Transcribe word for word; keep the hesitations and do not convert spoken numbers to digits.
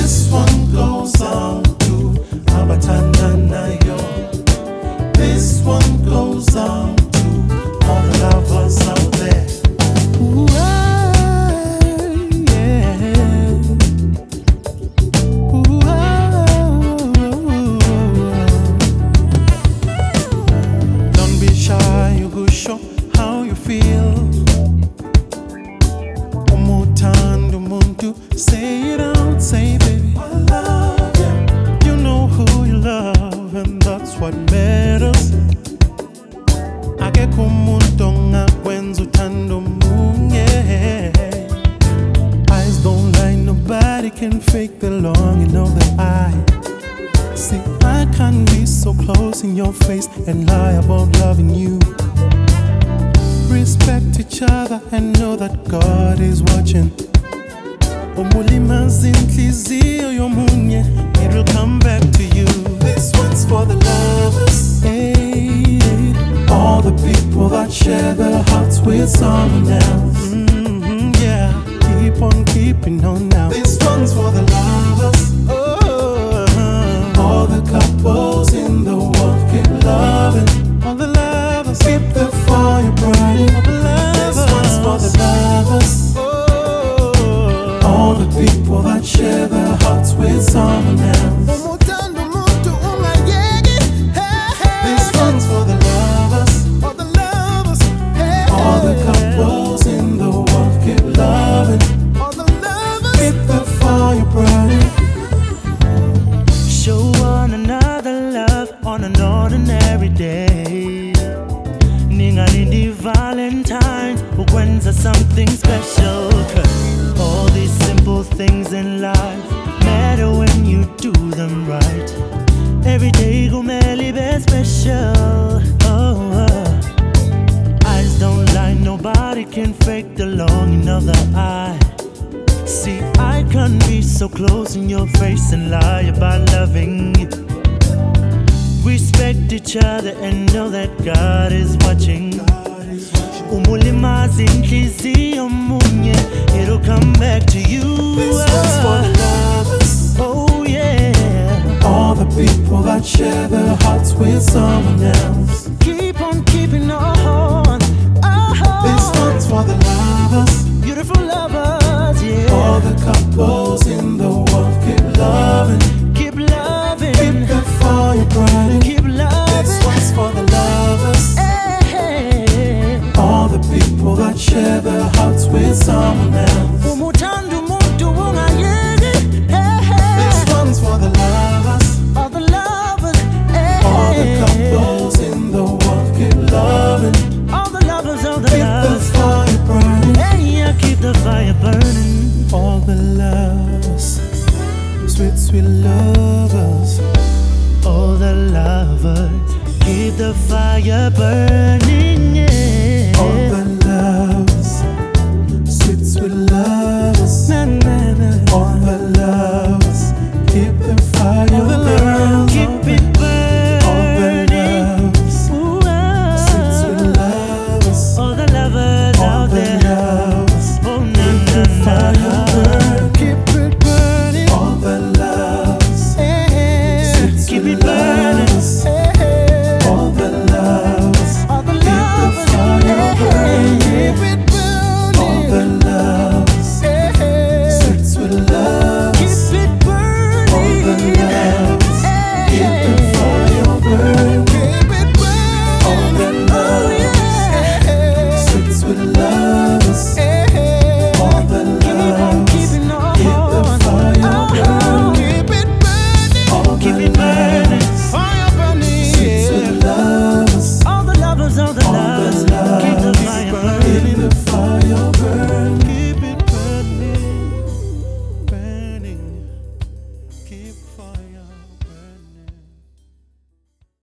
This one goes out to Abatandanayo. This one goes out to all the lovers out there. Ooh, ah, yeah. Ooh, ah. Don't be shy, you go show how you feel. Umutanda umuntu, say it out, say baby, I love you. You know who you love, and that's what matters. Akekho umuntu ongakwenza uthando munye. Eyes don't lie, nobody can fake the longing of the eye. See, I can't be so close in your face and lie about loving you. Respect each other and know that God is watching. Umulima zinhliziyo yomunye, it'll come back to you. This one's for the lovers. Hey, All the people that share their hearts with someone else. mm-hmm, yeah, keep on keeping on now. This one's for the lovers. Oh, All the couples in the world keep loving. all the lovers, Keep the fire burning. all the lovers. This one's for the lovers. Oh, All the people that share their hearts with someone else. umutanda umuntu ungayeki. Hey, hey. This one's for the lovers. All the lovers, hey, All the couples in the world keep loving. all the lovers. Keep the fire burning. Show one another love on an ordinary day. Ningalindi Valentine, ukwenza something special. 'Cause all these simple things in life matter when you do them right. Every day kumele be special. Oh, oh. Eyes don't lie, nobody can fake the longing of the eye. See, I can't be so close in your face and lie about loving you. Respect each other and know that God is watching. Umulima zinhliziyo munye, it'll come back to you. This one's for the lovers. Oh yeah. All the people that share their hearts with someone else. Keep on keeping on. Oh, This one's for the lovers. beautiful lovers, yeah. All the couples in the world keep loving. Keep loving. Keep the fire burning. Keep loving. This one's for the lovers. Hey. All the people that share their hearts with someone else. Umutanda umuntu ungayeki. Hey, hey. This one's for the lovers. All the lovers, hey. All the couples in the world keep loving. All the lovers, all the Keep the lovers. fire burning. Hey, yeah, keep the fire burning. All the lovers, sweet, sweet lovers. All the lovers, keep the fire burning.